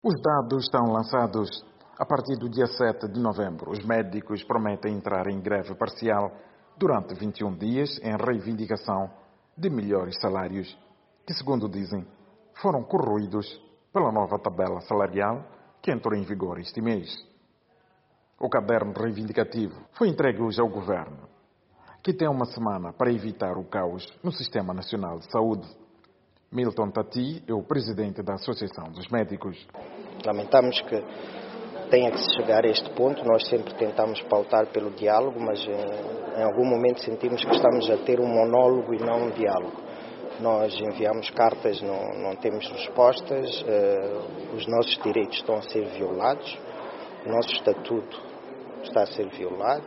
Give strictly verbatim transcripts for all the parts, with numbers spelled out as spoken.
Os dados estão lançados. A partir do dia sete de novembro, os médicos prometem entrar em greve parcial durante vinte e um dias em reivindicação de melhores salários, que, segundo dizem, foram corroídos pela nova tabela salarial que entrou em vigor este mês. O caderno reivindicativo foi entregue hoje ao governo, que tem uma semana para evitar o caos no Sistema Nacional de Saúde. Milton Tati é o presidente da Associação dos Médicos. Lamentamos que tenha que se chegar a este ponto. Nós sempre tentamos pautar pelo diálogo, mas em, em algum momento sentimos que estamos a ter um monólogo e não um diálogo. Nós enviamos cartas, não, não temos respostas, uh, os nossos direitos estão a ser violados, o nosso estatuto está a ser violado,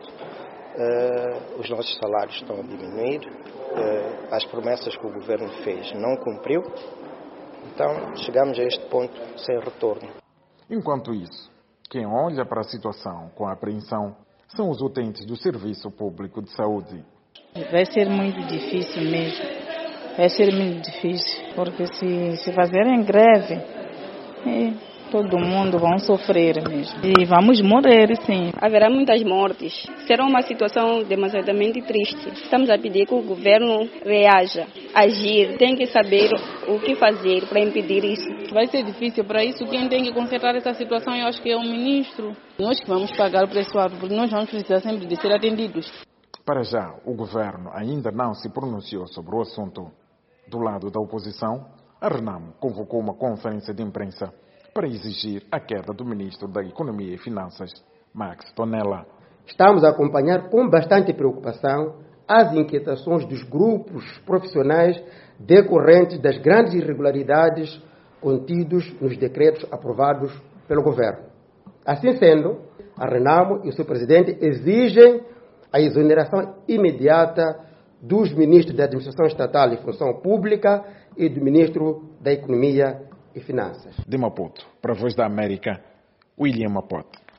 uh, os nossos salários estão a diminuir, uh, as promessas que o governo fez não cumpriu, então chegamos a este ponto sem retorno. Enquanto isso, quem olha para a situação com apreensão são os utentes do Serviço Público de Saúde. Vai ser muito difícil mesmo. Vai ser muito difícil, porque se, se fazerem greve, é, todo mundo vai sofrer mesmo. E vamos morrer, sim. Haverá muitas mortes. Será uma situação demasiadamente triste. Estamos a pedir que o governo reaja, agir. Tem que saber o que fazer para impedir isso. Vai ser difícil. Para isso, quem tem que consertar essa situação, eu acho que é o ministro. Nós que vamos pagar o preço alto, porque nós vamos precisar sempre de ser atendidos. Para já, o governo ainda não se pronunciou sobre o assunto. Do lado da oposição, a Renamo convocou uma conferência de imprensa para exigir a queda do ministro da Economia e Finanças, Max Tonella. Estamos a acompanhar com bastante preocupação as inquietações dos grupos profissionais decorrentes das grandes irregularidades contidos nos decretos aprovados pelo governo. Assim sendo, a Renamo e o seu presidente exigem a exoneração imediata dos ministros da Administração Estatal e Função Pública e do ministro da Economia e Finanças. De Maputo, para a Voz da América, William Mapote.